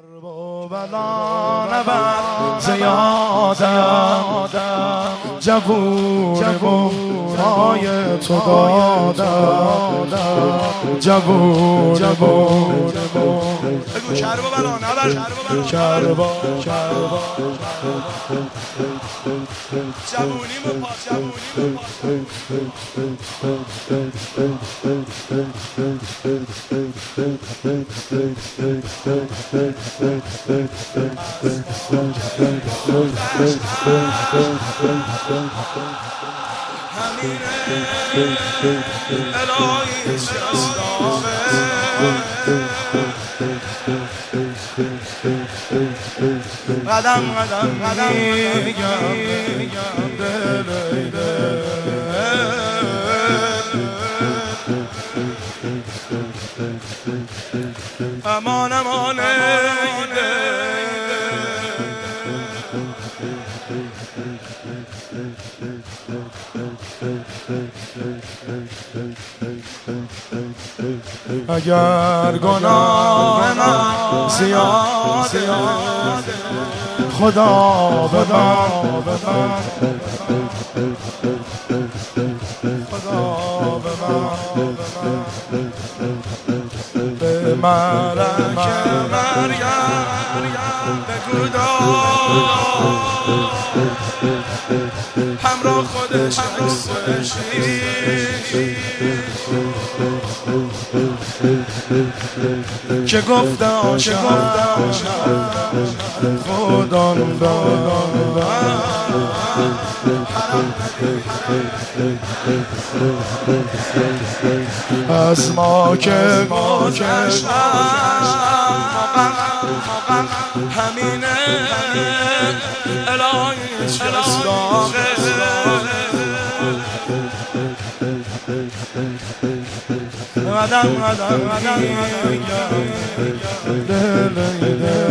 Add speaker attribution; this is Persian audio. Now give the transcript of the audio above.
Speaker 1: کرب و بلا نبرد زیادم جوون بود پای تو دادم جوون بود بگو کرب و بلا نبرد کرب و جوونیم و پا جوونیم الهی شستامه قدم میگم امان اگر گناه من زیاده خدا به من به مرگ مریم بگو همراه خودش که گفته عاشق خدا از ما که همینه الهی شستاغه قدم